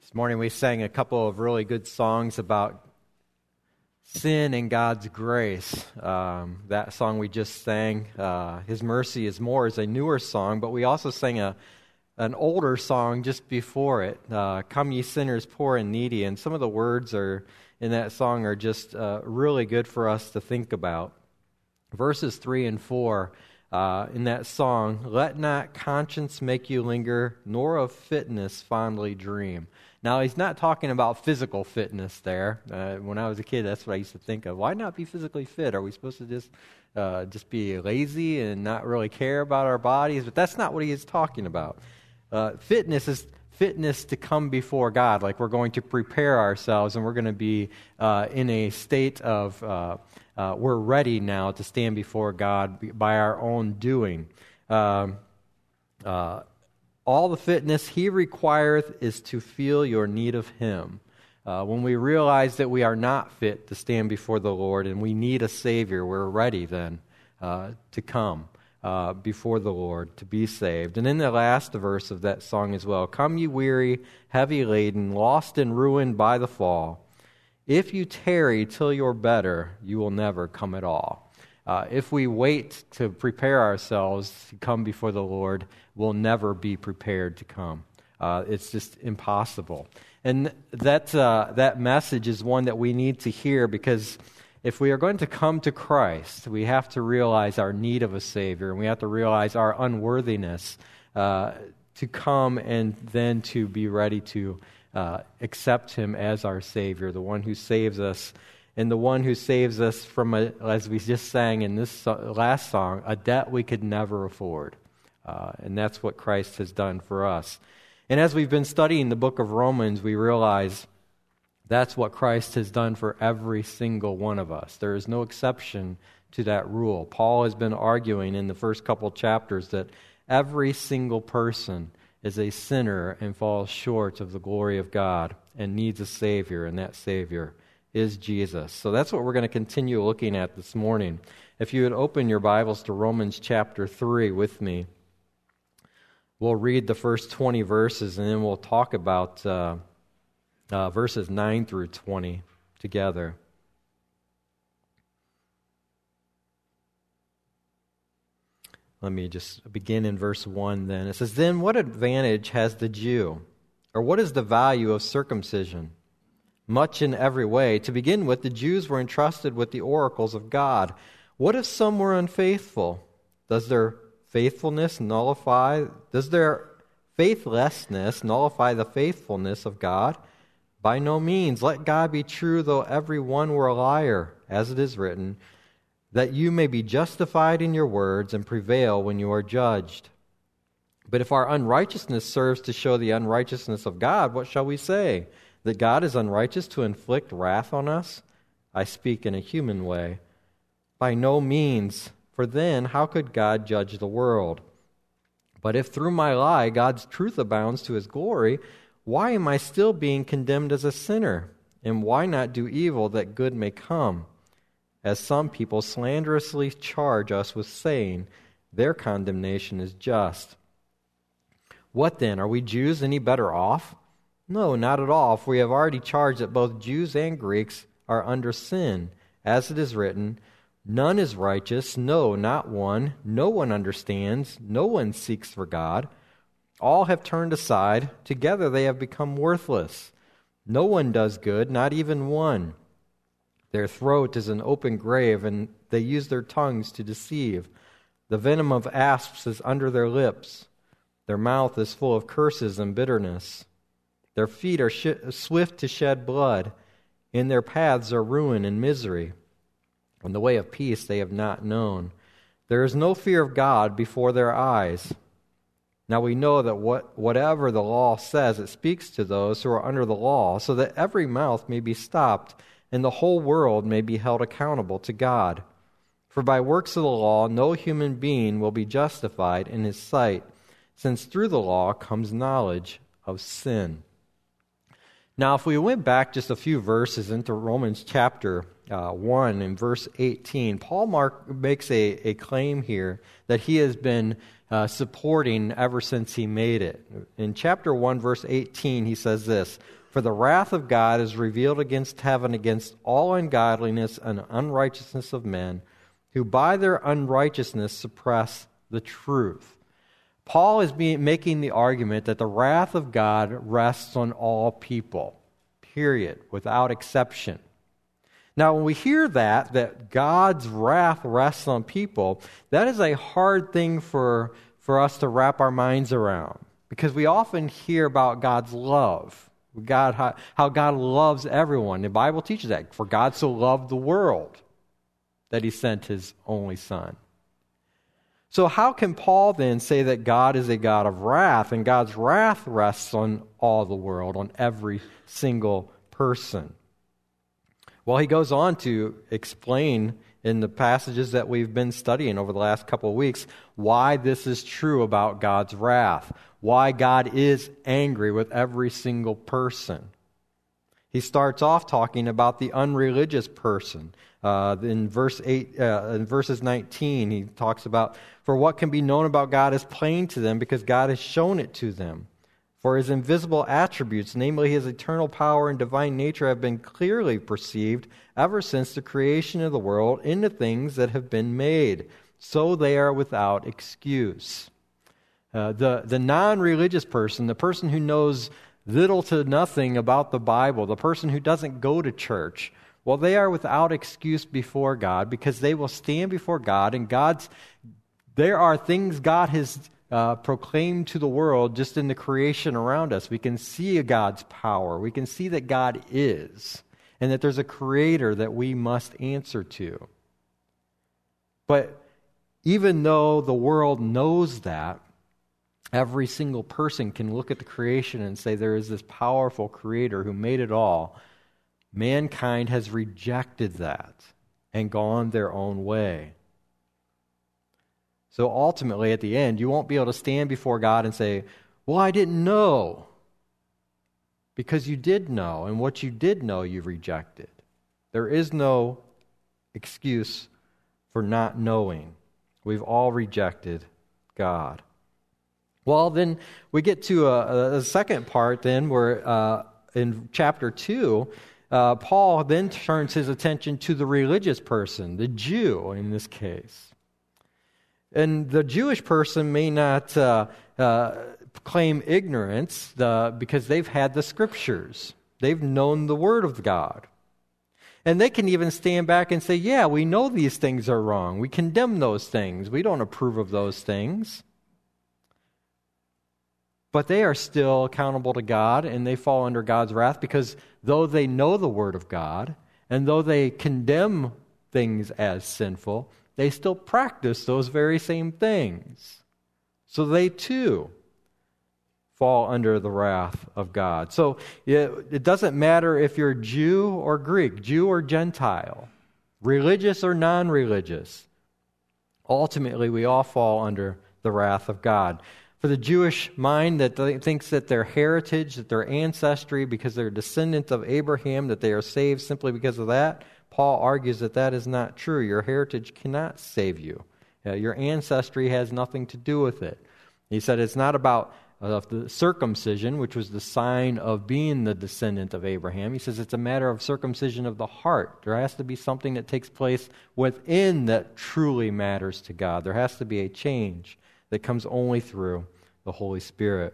This morning we sang a couple of really good songs about sin and God's grace. That song we just sang, His Mercy is More, is a newer song, but we also sang an older song just before it, Come Ye Sinners Poor and Needy, and some of the words in that song are just really good for us to think about. Verses 3 and 4 in that song, let not conscience make you linger, nor of fitness fondly dream. Now, he's not talking about physical fitness there. When I was a kid, that's what I used to think of. Why not be physically fit? Are we supposed to just be lazy and not really care about our bodies? But that's not what he is talking about. Fitness is fitness to come before God, like we're going to prepare ourselves and we're going to be in a state of we're ready now to stand before God by our own doing. All the fitness He requireth is to feel your need of Him. When we realize that we are not fit to stand before the Lord and we need a Savior, we're ready then to come before the Lord to be saved. And in the last verse of that song as well, come ye weary, heavy laden, lost and ruined by the fall. If you tarry till you're better, you will never come at all. If we wait to prepare ourselves to come before the Lord, we'll never be prepared to come. It's just impossible. And that message is one that we need to hear, because if we are going to come to Christ, we have to realize our need of a Savior, and we have to realize our unworthiness to come and then to be ready to accept Him as our Savior, the one who saves us. And the one who saves us from, as we just sang in this last song, a debt we could never afford. And that's what Christ has done for us. And as we've been studying the book of Romans, we realize that's what Christ has done for every single one of us. There is no exception to that rule. Paul has been arguing in the first couple chapters that every single person is a sinner and falls short of the glory of God and needs a Savior, and that Savior is Jesus. So that's what we're going to continue looking at this morning. If you would open your Bibles to Romans chapter 3 with me, we'll read the first 20 verses, and then we'll talk about verses 9 through 20 together. Let me just begin in verse 1 then. It says, Then what advantage has the Jew? Or what is the value of circumcision? Much in every way. To begin with, the Jews were entrusted with the oracles of God. What if some were unfaithful? Does their faithlessness nullify the faithfulness of God? By no means. Let God be true, though every one were a liar, as it is written, that you may be justified in your words and prevail when you are judged. But if our unrighteousness serves to show the unrighteousness of God, what shall we say? That God is unrighteous to inflict wrath on us? I speak in a human way. By no means, for then how could God judge the world? But if through my lie God's truth abounds to His glory, why am I still being condemned as a sinner? And why not do evil that good may come? As some people slanderously charge us with saying, their condemnation is just. What then? Are we Jews any better off? No, not at all, for we have already charged that both Jews and Greeks are under sin. As it is written, none is righteous, no, not one. No one understands, no one seeks for God. All have turned aside, together they have become worthless. No one does good, not even one. Their throat is an open grave, and they use their tongues to deceive. The venom of asps is under their lips. Their mouth is full of curses and bitterness. Their feet are swift to shed blood. In their paths are ruin and misery. And the way of peace they have not known. There is no fear of God before their eyes. Now we know that whatever the law says, it speaks to those who are under the law, so that every mouth may be stopped, and the whole world may be held accountable to God. For by works of the law no human being will be justified in His sight, since through the law comes knowledge of sin. Now, if we went back just a few verses into Romans chapter 1 and verse 18, Paul makes a claim here that he has been supporting ever since he made it. In chapter 1, verse 18, he says this, For the wrath of God is revealed against heaven, against all ungodliness and unrighteousness of men, who by their unrighteousness suppress the truth. Paul is making the argument that the wrath of God rests on all people, period, without exception. Now, when we hear that God's wrath rests on people, that is a hard thing for us to wrap our minds around, because we often hear about God's love. How God loves everyone. The Bible teaches that. For God so loved the world that he sent his only Son. So how can Paul then say that God is a God of wrath, and God's wrath rests on all the world, on every single person? Well, he goes on to explain in the passages that we've been studying over the last couple of weeks why this is true about God's wrath, why God is angry with every single person. He starts off talking about the unreligious person. In verses 19, he talks about, for what can be known about God is plain to them, because God has shown it to them. For his invisible attributes, namely his eternal power and divine nature, have been clearly perceived ever since the creation of the world in the things that have been made. So they are without excuse. The non-religious person, the person who knows little to nothing about the Bible, the person who doesn't go to church, well, they are without excuse before God, because they will stand before God, and there are things God has proclaimed to the world just in the creation around us. We can see God's power. We can see that God is, and that there's a creator that we must answer to. But even though the world knows that, every single person can look at the creation and say there is this powerful creator who made it all. Mankind has rejected that and gone their own way. So ultimately, at the end, you won't be able to stand before God and say, well, I didn't know. Because you did know, and what you did know, you rejected. There is no excuse for not knowing. We've all rejected God. Well, then we get to a second part then, where in chapter 2, Paul then turns his attention to the religious person, the Jew in this case. And the Jewish person may not claim ignorance because they've had the Scriptures. They've known the Word of God. And they can even stand back and say, yeah, we know these things are wrong. We condemn those things. We don't approve of those things. But they are still accountable to God, and they fall under God's wrath, because though they know the Word of God, and though they condemn things as sinful, they still practice those very same things. So they too fall under the wrath of God. So it doesn't matter if you're Jew or Greek, Jew or Gentile, religious or non-religious. Ultimately, we all fall under the wrath of God. For the Jewish mind that thinks that their heritage, that their ancestry, because they're descendants of Abraham, that they are saved simply because of that, Paul argues that that is not true. Your heritage cannot save you. Your ancestry has nothing to do with it. He said it's not about the circumcision, which was the sign of being the descendant of Abraham. He says it's a matter of circumcision of the heart. There has to be something that takes place within that truly matters to God. There has to be a change that comes only through the Holy Spirit.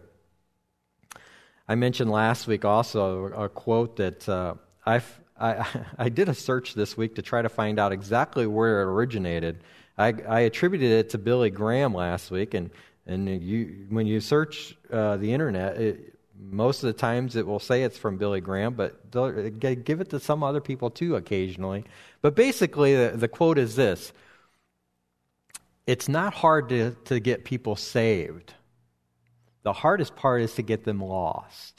I mentioned last week also a quote that I did a search this week to try to find out exactly where it originated. I attributed it to Billy Graham last week, and when you search the internet, most of the times it will say it's from Billy Graham, but give it to some other people too occasionally. But basically, the quote is this: it's not hard to get people saved. The hardest part is to get them lost.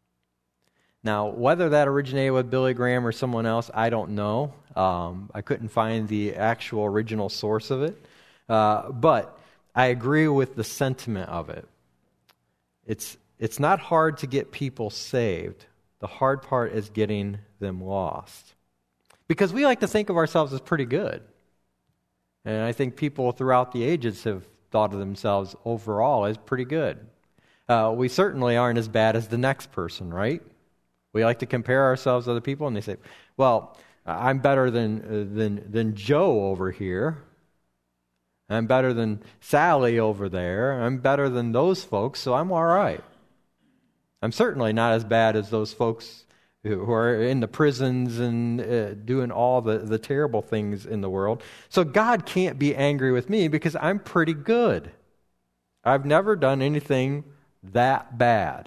Now, whether that originated with Billy Graham or someone else, I don't know. I couldn't find the actual original source of it. But I agree with the sentiment of it. It's not hard to get people saved. The hard part is getting them lost. Because we like to think of ourselves as pretty good. And I think people throughout the ages have thought of themselves overall as pretty good. We certainly aren't as bad as the next person, right? We like to compare ourselves to other people, and they say, well, I'm better than Joe over here. I'm better than Sally over there. I'm better than those folks, so I'm all right. I'm certainly not as bad as those folks who are in the prisons and doing all the terrible things in the world. So God can't be angry with me because I'm pretty good. I've never done anything that bad.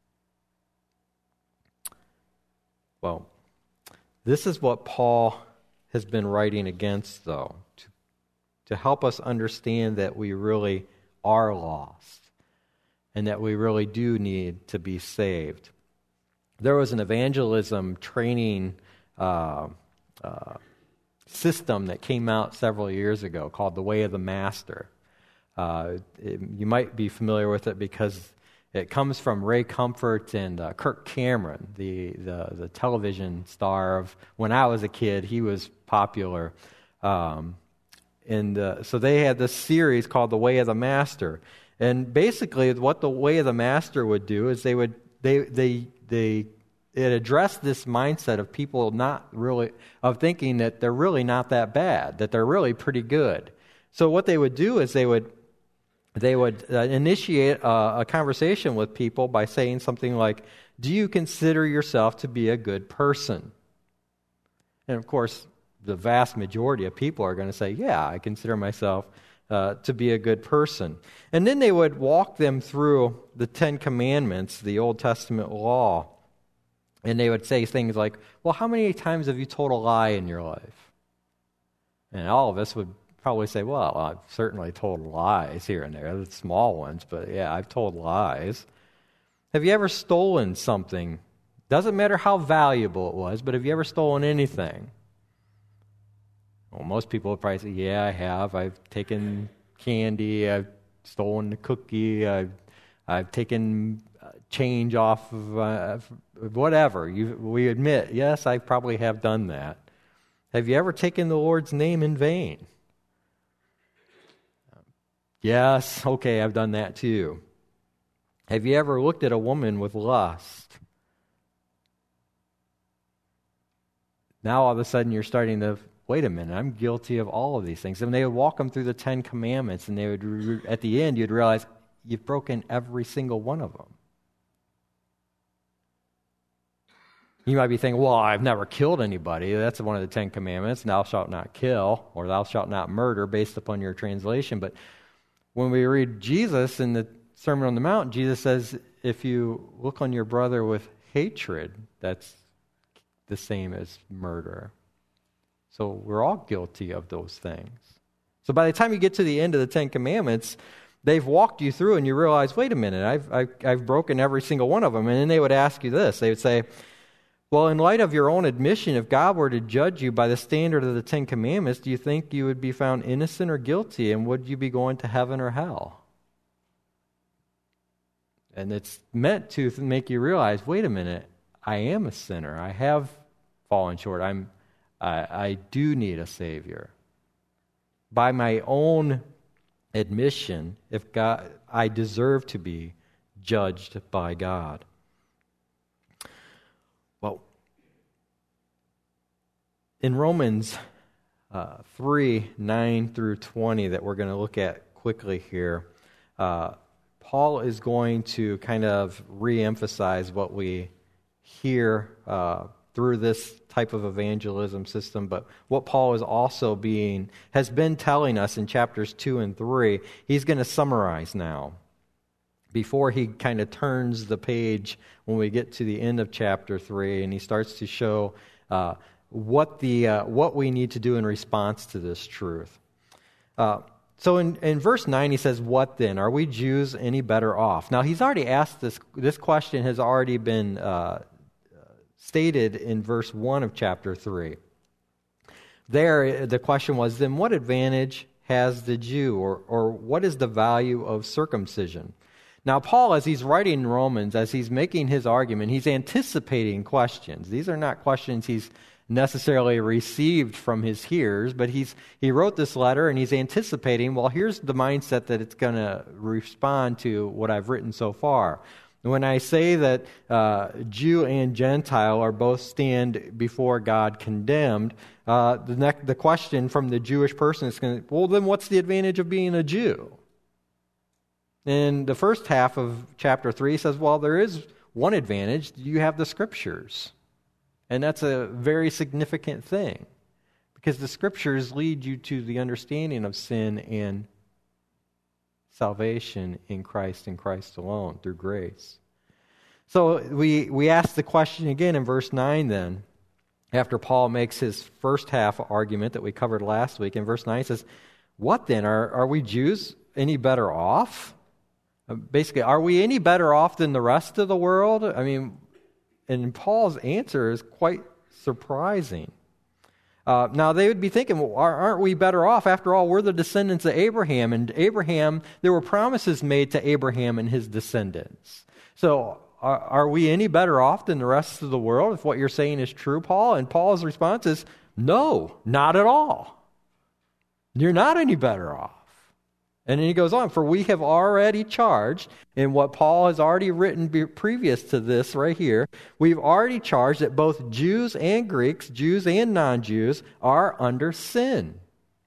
Well, this is what Paul has been writing against, though, to help us understand that we really are lost and that we really do need to be saved. There was an evangelism training system that came out several years ago called The Way of the Master. You might be familiar with it because it comes from Ray Comfort and Kirk Cameron, the television star of when I was a kid. He was popular. So they had this series called The Way of the Master. And basically what The Way of the Master would do is it addressed this mindset of people thinking that they're really not that bad, that they're really pretty good. So what they would do is they would initiate a conversation with people by saying something like, do you consider yourself to be a good person? And of course, the vast majority of people are going to say, yeah, I consider myself to be a good person. And then they would walk them through the Ten Commandments, the Old Testament law. And they would say things like, well, how many times have you told a lie in your life? And all of us would probably say, well, I've certainly told lies here and there, the small ones, but yeah, I've told lies. Have you ever stolen something? Doesn't matter how valuable it was, but have you ever stolen anything? Well, most people would probably say, yeah, I have. I've taken candy, I've stolen a cookie, I've taken change off of whatever. We admit, yes, I probably have done that. Have you ever taken the Lord's name in vain? Yes, okay, I've done that too. Have you ever looked at a woman with lust? Now all of a sudden you're starting to, wait a minute, I'm guilty of all of these things. And they would walk them through the Ten Commandments, and they would, at the end, you'd realize you've broken every single one of them. You might be thinking, well, I've never killed anybody. That's one of the Ten Commandments. Thou shalt not kill, or thou shalt not murder, based upon your translation. But when we read Jesus in the Sermon on the Mount, Jesus says, if you look on your brother with hatred, that's the same as murder. So we're all guilty of those things. So by the time you get to the end of the Ten Commandments, they've walked you through and you realize, wait a minute, I've broken every single one of them. And then they would ask you this. They would say, well, in light of your own admission, if God were to judge you by the standard of the Ten Commandments, do you think you would be found innocent or guilty? And would you be going to heaven or hell? And it's meant to make you realize, wait a minute, I am a sinner. I have fallen short. I do need a Savior. By my own admission, I deserve to be judged by God. Well, in Romans 3, 9 through 20 that we're going to look at quickly here, Paul is going to kind of re-emphasize what we hear through this type of evangelism system, but what Paul has been telling us in chapters 2 and 3, he's going to summarize now. Before he kind of turns the page when we get to the end of chapter 3, and he starts to show what we need to do in response to this truth. So in verse 9 he says, what then? Are we Jews any better off? Now he's already asked this question has already been stated in verse 1 of chapter 3. There the question was, then what advantage has the Jew, or what is the value of circumcision? Now, Paul, as he's writing Romans, as he's making his argument, he's anticipating questions. These are not questions he's necessarily received from his hearers, but he wrote this letter and he's anticipating, well, here's the mindset that it's going to respond to what I've written so far. When I say that Jew and Gentile are both stand before God condemned, the question from the Jewish person is going to, well, then what's the advantage of being a Jew? And the first half of chapter 3 says, well, there is one advantage. You have the Scriptures. And that's a very significant thing, because the Scriptures lead you to the understanding of sin and salvation in Christ and Christ alone, through grace. So we ask the question again in verse 9 then, after Paul makes his first half argument that we covered last week. In verse 9 he says, what then? Are we Jews any better off? Basically, are we any better off than the rest of the world? I mean, and Paul's answer is quite surprising. Now, they would be thinking, well, aren't we better off? After all, we're the descendants of Abraham. And Abraham, there were promises made to Abraham and his descendants. So are we any better off than the rest of the world if what you're saying is true, Paul? And Paul's response is, no, not at all. You're not any better off. And then he goes on, for we have already charged, in what Paul has already written previous to this right here, we've already charged that both Jews and Greeks, Jews and non-Jews, are under sin.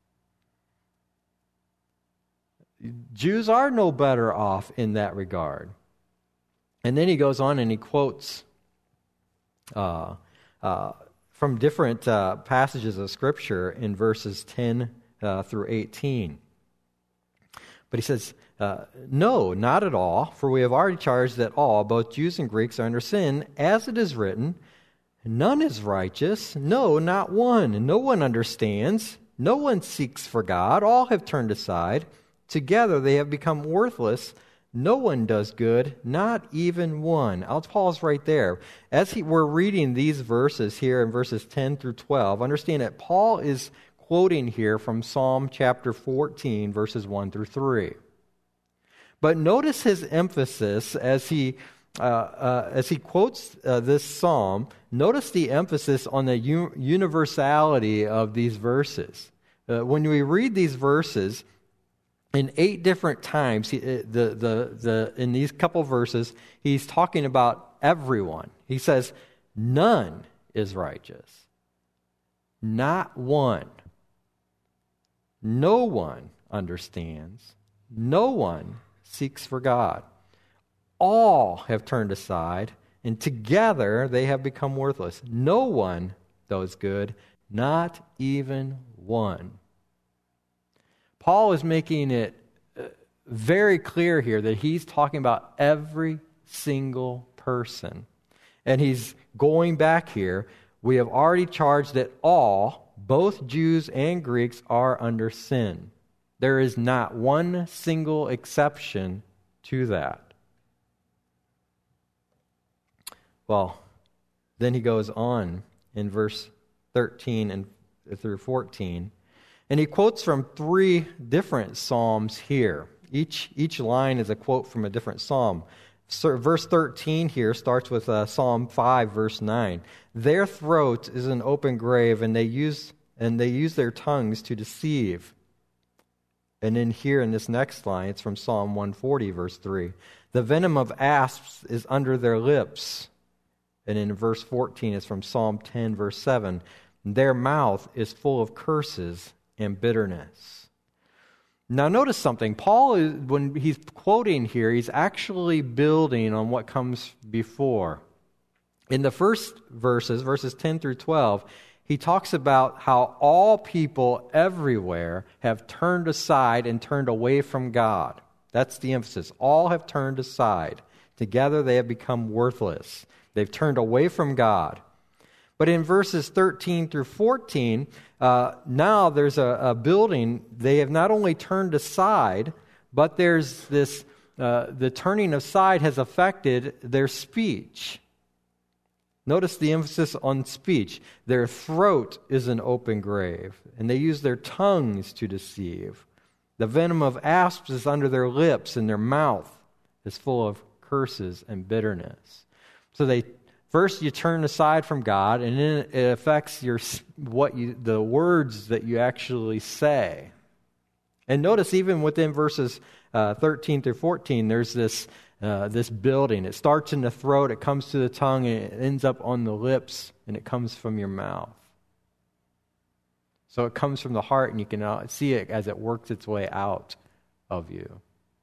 Jews are no better off in that regard. And then he goes on and he quotes from different passages of Scripture in verses 10 through 18. But he says, no, not at all, for we have already charged that all, both Jews and Greeks, are under sin, as it is written, none is righteous, no, not one. No one understands, no one seeks for God, all have turned aside. Together they have become worthless, no one does good, not even one. Paul's right there. As we're reading these verses here in verses 10 through 12, understand that Paul is quoting here from Psalm chapter 14, verses 1 through 3. But notice his emphasis as he quotes this psalm. Notice the emphasis on the universality of these verses. When we read these verses, in 8 different times, in these couple verses, he's talking about everyone. He says, none is righteous. Not one. No one understands. No one seeks for God. All have turned aside, and together they have become worthless. No one does good, not even one. Paul is making it very clear here that he's talking about every single person. And he's going back here. We have already charged that all, both Jews and Greeks, are under sin. There is not one single exception to that. Well, then he goes on in verse 13 and through 14, and he quotes from 3 different psalms here. Each line is a quote from a different psalm. So verse 13 here starts with Psalm 5, verse 9. Their throat is an open grave, and they use their tongues to deceive. And then here in this next line, it's from Psalm 140, verse 3. The venom of asps is under their lips. And in verse 14, it's from Psalm 10, verse 7. Their mouth is full of curses and bitterness. Now notice something. Paul, when he's quoting here, he's actually building on what comes before. In the first verses 10 through 12, he talks about how all people everywhere have turned aside and turned away from God. That's the emphasis. All have turned aside. Together they have become worthless. They've turned away from God. But in verses 13 through 14, now there's a building. They have not only turned aside, but there's this, the turning aside has affected their speech. Notice the emphasis on speech. Their throat is an open grave, and they use their tongues to deceive. The venom of asps is under their lips, and their mouth is full of curses and bitterness. So first you turn aside from God, and then it affects the words that you actually say. And notice even within verses 13 through 14, there's this this building. It starts in the throat, it comes to the tongue, and it ends up on the lips, and it comes from your mouth. So it comes from the heart, and you can see it as it works its way out of you.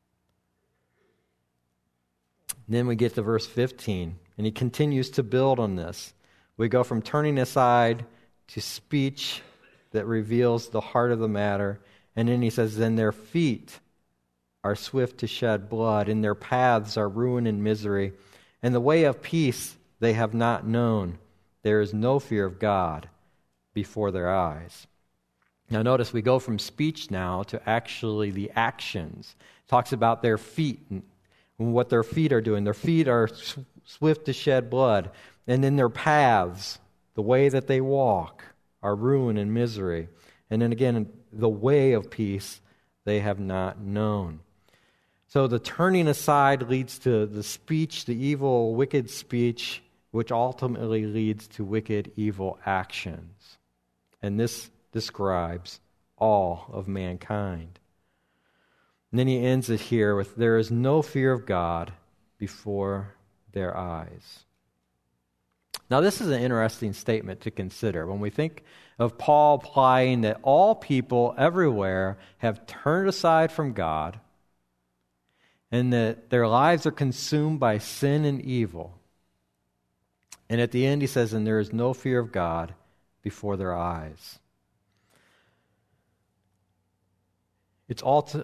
Then we get to verse 15, and he continues to build on this. We go from turning aside to speech that reveals the heart of the matter, and then he says, then their feet are swift to shed blood, and their paths are ruin and misery, and the way of peace they have not known. There is no fear of God before their eyes. Now notice we go from speech now to actually the actions. It talks about their feet and what their feet are doing. Their feet are swift to shed blood. And then their paths, the way that they walk, are ruin and misery. And then again, the way of peace they have not known. So the turning aside leads to the speech, the evil, wicked speech, which ultimately leads to wicked, evil actions. And this describes all of mankind. And then he ends it here with, there is no fear of God before their eyes. Now this is an interesting statement to consider. When we think of Paul applying that all people everywhere have turned aside from God, and that their lives are consumed by sin and evil. And at the end he says, and there is no fear of God before their eyes. It's all too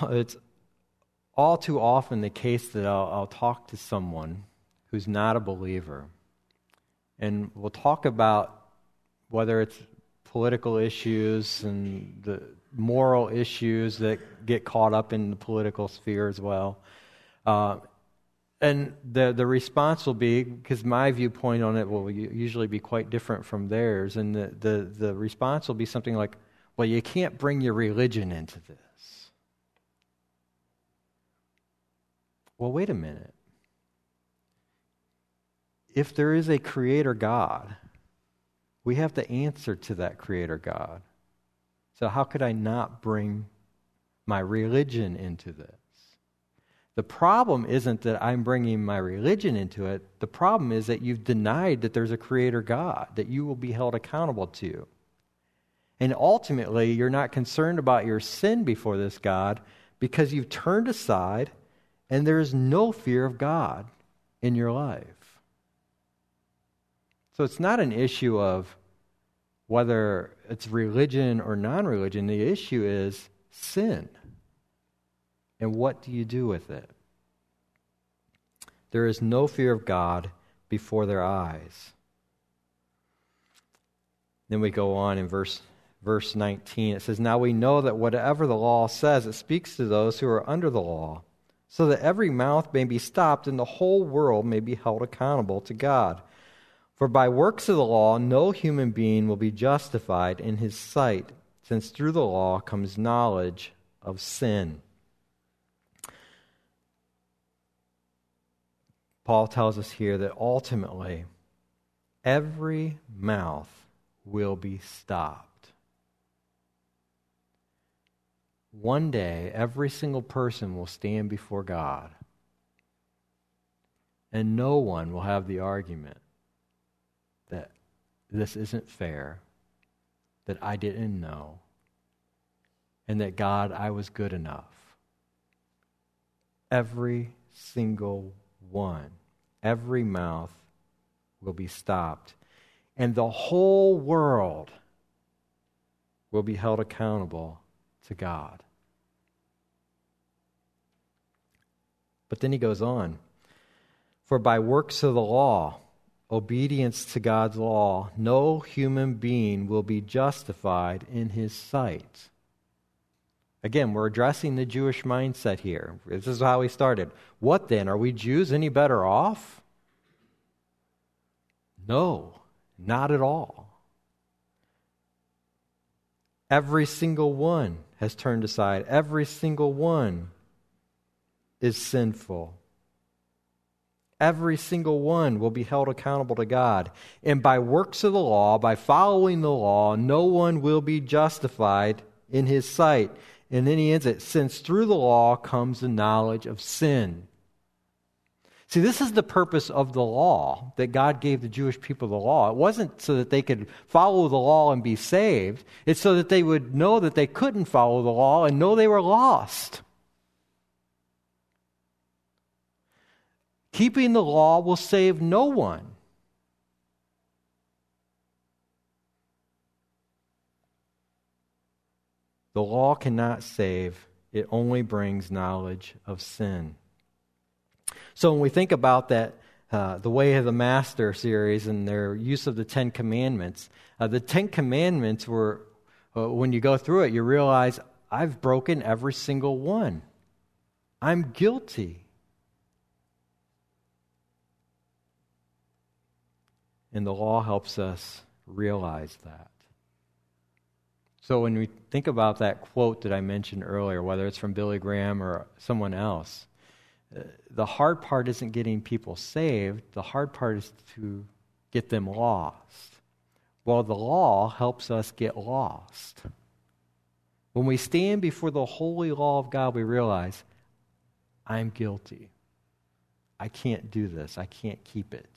often the case that I'll talk to someone who's not a believer, and we'll talk about whether it's political issues and the moral issues that get caught up in the political sphere as well. And the response will be, because my viewpoint on it will usually be quite different from theirs, and the response will be something like, well, you can't bring your religion into this. Well, wait a minute. If there is a creator God, we have to answer to that creator God. So how could I not bring my religion into this? The problem isn't that I'm bringing my religion into it. The problem is that you've denied that there's a creator God that you will be held accountable to. And ultimately, you're not concerned about your sin before this God because you've turned aside and there is no fear of God in your life. So it's not an issue of whether it's religion or non-religion. The issue is sin. And what do you do with it? There is no fear of God before their eyes. Then we go on in verse 19. It says, now we know that whatever the law says, it speaks to those who are under the law, so that every mouth may be stopped and the whole world may be held accountable to God. For by works of the law, no human being will be justified in his sight, since through the law comes knowledge of sin. Paul tells us here that ultimately, every mouth will be stopped. One day, every single person will stand before God, and no one will have the argument that this isn't fair, that I didn't know, and that, God, I was good enough. Every single one, every mouth will be stopped, and the whole world will be held accountable to God. But then he goes on, for by works of the law, obedience to God's law, no human being will be justified in his sight. Again, we're addressing the Jewish mindset here. This is how we started. What then? Are we Jews any better off? No, not at all. Every single one has turned aside. Every single one is sinful. Every single one will be held accountable to God. And by works of the law, by following the law, no one will be justified in his sight. And then he ends it, since through the law comes the knowledge of sin. See, this is the purpose of the law, that God gave the Jewish people the law. It wasn't so that they could follow the law and be saved. It's so that they would know that they couldn't follow the law and know they were lost. Keeping the law will save no one. The law cannot save. It only brings knowledge of sin. So when we think about that, the Way of the Master series and their use of the Ten Commandments, the Ten Commandments were, when you go through it, you realize, I've broken every single one. I'm guilty. And the law helps us realize that. So when we think about that quote that I mentioned earlier, whether it's from Billy Graham or someone else, the hard part isn't getting people saved. The hard part is to get them lost. Well, the law helps us get lost. When we stand before the holy law of God, we realize, I'm guilty. I can't do this. I can't keep it.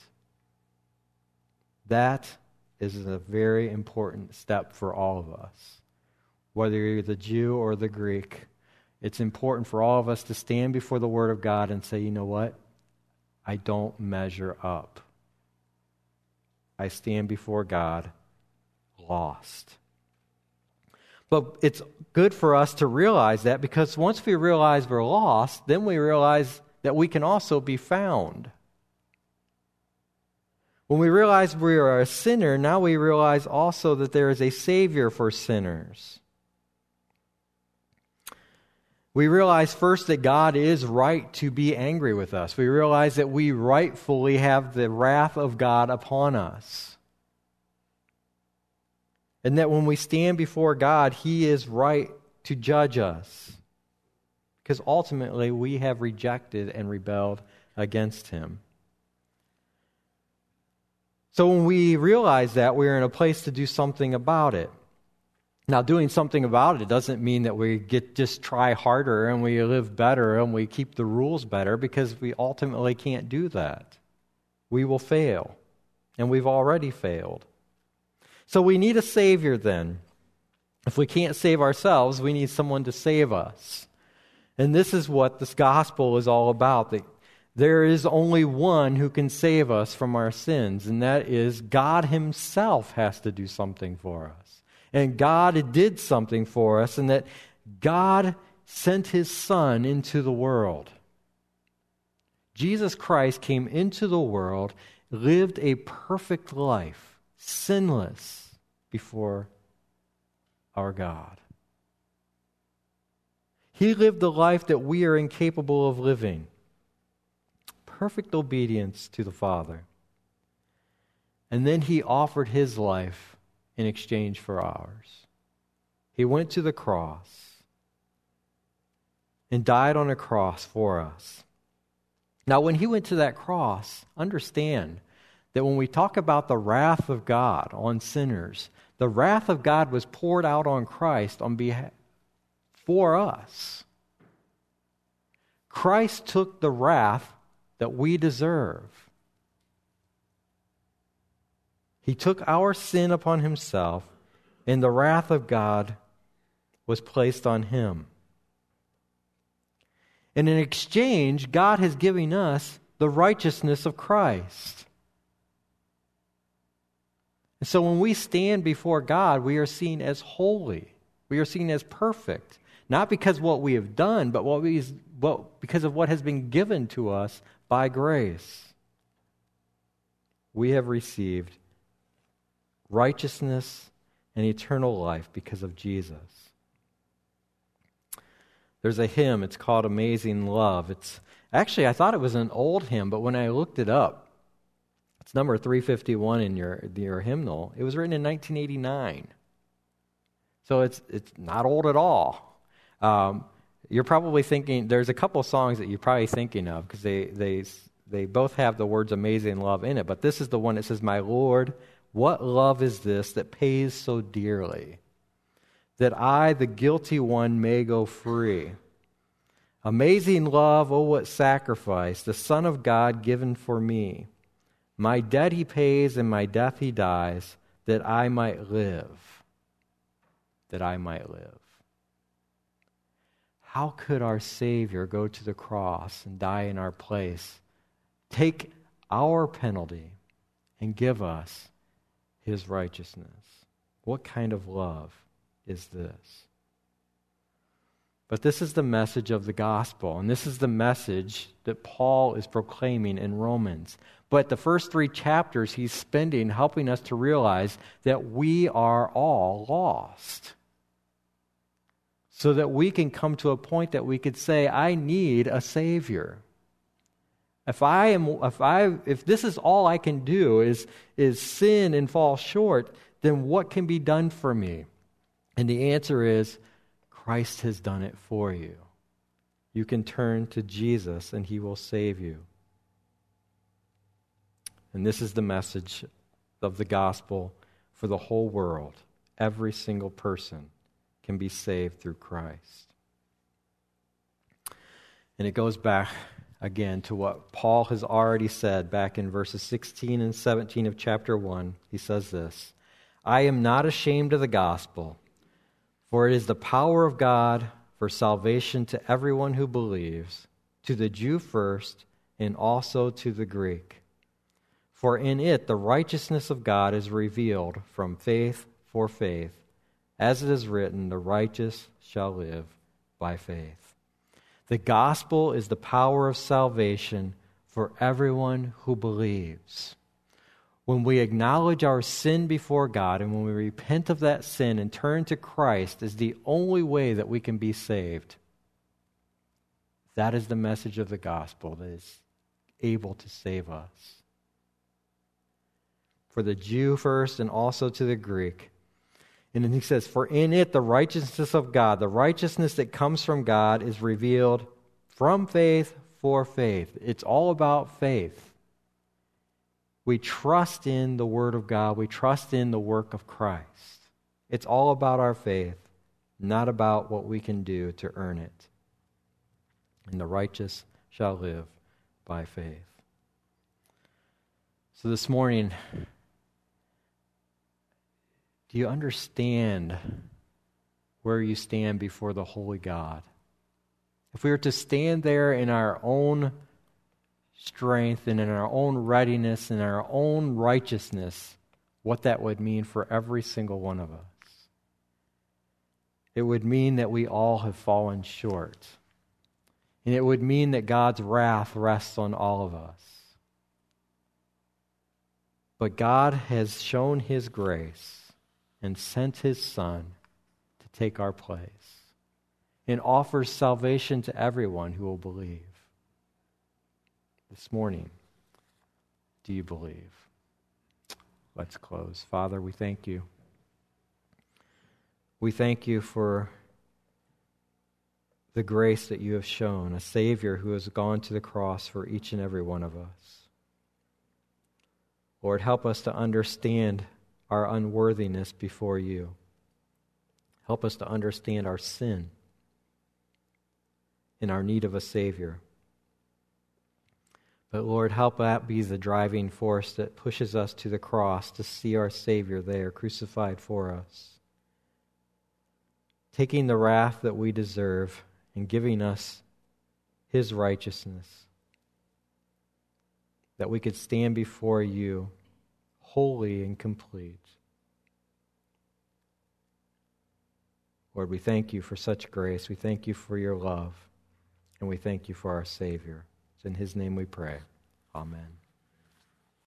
That is a very important step for all of us. Whether you're the Jew or the Greek, it's important for all of us to stand before the Word of God and say, you know what? I don't measure up. I stand before God lost. But it's good for us to realize that, because once we realize we're lost, then we realize that we can also be found. When we realize we are a sinner, now we realize also that there is a Savior for sinners. We realize first that God is right to be angry with us. We realize that we rightfully have the wrath of God upon us. And that when we stand before God, He is right to judge us. Because ultimately we have rejected and rebelled against Him. So when we realize that, we're in a place to do something about it. Now, doing something about it doesn't mean that we just try harder and we live better and we keep the rules better, because we ultimately can't do that. We will fail, and we've already failed. So we need a Savior then. If we can't save ourselves, we need someone to save us. And this is what this gospel is all about, that there is only one who can save us from our sins, and that is God Himself has to do something for us. And God did something for us, and that God sent His Son into the world. Jesus Christ came into the world, lived a perfect life, sinless before our God. He lived the life that we are incapable of living. Perfect obedience to the Father. And then He offered His life in exchange for ours. He went to the cross and died on a cross for us. Now, when He went to that cross, understand that when we talk about the wrath of God on sinners, the wrath of God was poured out on Christ on behalf for us. Christ took the wrath that we deserve. He took our sin upon Himself, and the wrath of God was placed on Him. And in exchange, God has given us the righteousness of Christ. And so when we stand before God, we are seen as holy. We are seen as perfect. Not because of what we have done, but because of what has been given to us by grace. We have received righteousness and eternal life because of Jesus. There's a hymn, it's called Amazing Love. I thought it was an old hymn, but when I looked it up, it's number 351 in your hymnal. It was written in 1989. So it's not old at all. You're probably thinking, there's a couple songs that you're probably thinking of, because they both have the words amazing love in it, but this is the one that says, "My Lord, what love is this that pays so dearly, that I, the guilty one, may go free? Amazing love, oh what sacrifice, the Son of God given for me. My debt he pays and my death he dies, that I might live. That I might live. How could our Savior go to the cross and die in our place, take our penalty, and give us his righteousness? What kind of love is this? But this is the message of the gospel, and this is the message that Paul is proclaiming in Romans. But the first 3 chapters he's spending helping us to realize that we are all lost, so that we can come to a point that we could say, I need a Savior. If this is all I can do is sin and fall short, then what can be done for me? And the answer is, Christ has done it for you. You can turn to Jesus and he will save you. And this is the message of the gospel for the whole world. Every single person can be saved through Christ. And it goes back again to what Paul has already said back in verses 16 and 17 of chapter 1. He says this, I am not ashamed of the gospel, for it is the power of God for salvation to everyone who believes, to the Jew first, and also to the Greek. For in it the righteousness of God is revealed from faith for faith, as it is written, the righteous shall live by faith. The gospel is the power of salvation for everyone who believes. When we acknowledge our sin before God and when we repent of that sin and turn to Christ is the only way that we can be saved. That is the message of the gospel that is able to save us. For the Jew first and also to the Greek. And then he says, for in it the righteousness of God, the righteousness that comes from God is revealed from faith for faith. It's all about faith. We trust in the Word of God. We trust in the work of Christ. It's all about our faith, not about what we can do to earn it. And the righteous shall live by faith. So this morning, do you understand where you stand before the holy God? If we were to stand there in our own strength and in our own readiness and our own righteousness, what that would mean for every single one of us. It would mean that we all have fallen short. And it would mean that God's wrath rests on all of us. But God has shown his grace and sent his Son to take our place and offers salvation to everyone who will believe. This morning, do you believe? Let's close. Father, we thank you. We thank you for the grace that you have shown, a Savior who has gone to the cross for each and every one of us. Lord, help us to understand our unworthiness before you. Help us to understand our sin and our need of a Savior. But Lord, help that be the driving force that pushes us to the cross to see our Savior there, crucified for us, taking the wrath that we deserve and giving us his righteousness, that we could stand before you holy and complete. Lord, we thank you for such grace. We thank you for your love, and we thank you for our Savior. It's in his name we pray. Amen.